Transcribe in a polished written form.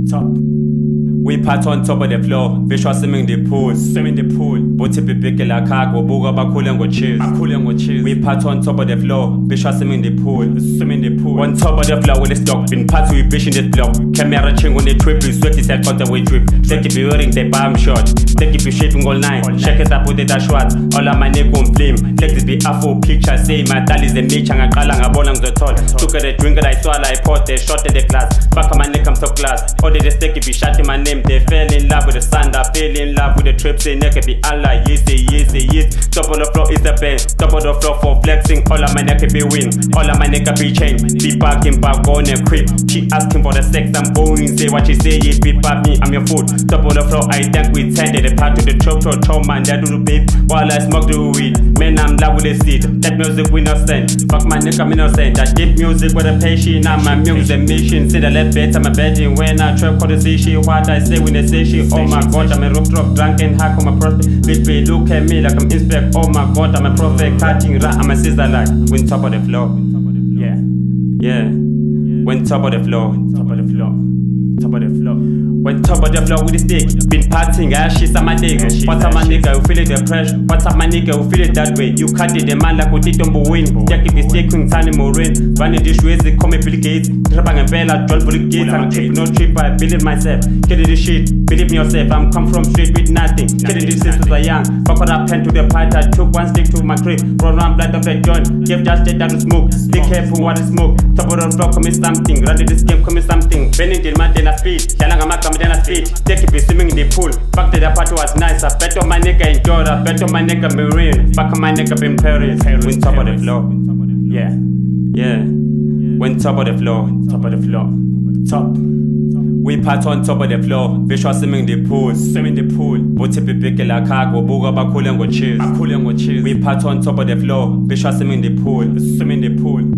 top. We part on top of the floor, fish are swimming the pool, Booty big like cargo, buga bakulen go cheese. We part on top of the floor, fish are swimming the pool, On top of the floor with the stock, been part we fish in the block. Camera ching on the trip, we sweat is that contact with drip. Take if you wearing the bomb shot, take if you shaping all night. Check it up with the dash what, all of my neck on flame. Take this be afro picture, say my dad is a niche and a kalang a bonang the tall. Took at the drink that I swallow, I poured the shot in the glass. Back of my neck I'm so glass. All the stick if you shot in my name. They fell in love with the sand, I fell in love with the trips. They neck be Allah, yes. Top of the floor is the best, top of the floor for flexing. All of my neck be win, all of my neck be chain. Be parking back on a crib. She asking for the sex, I'm going, say what she say, yes, be back me, I'm your food. Top of the floor, I think we tended the part to the chop, man, that do the babe. While I smoke the weed, man, I'm love with the seed. That music we not send, fuck my neck, I'm innocent. That deep music with a patient, now my music mission. See the left bed, I'm a bedding when I try to see she what I say when they say she, oh my god, I'm a rooftop drunk and hack on my prospect. Bitch, look at me like I'm inspect, oh my god, I'm a prophet, cutting rat, I'm a sister like, when top of the floor, yeah, when top of the floor, when top of the floor with the stick, been partying, she's a my nigga. What's up my nigga, you feel it the pressure? What's up my nigga, you feel it that way? You cut it, the man like what it don't win. Jack if it's taking Sunny Morin, running this ways, they come and gates. Trapping a bella, John for the gates, I'm trip, no trip, I believe myself. Killing this shit, believe me yourself, I'm come from street with nothing. Killing this since I was young. Fuck what I pen to the pipe, I took one stick to my crib. Run around blood of the joint, give just dead down to smoke. Be careful what I smoke. Top of the floor, come in something. Running this game, come in something. Bending the man, then I speed. Then I speed. Take it be swimming in the pool. Fuck the part was nice. I bet on my nigga in Jordan. Bet on my nigga Marine. Fuck on my nigga in Paris. When top of the floor. Yeah. When top of the floor. Top. We part on top of the floor. Fish are swimming the pool. Booty big like cargo. Buga bakulen go cheese. We part on top of the floor. Fish are swimming the pool.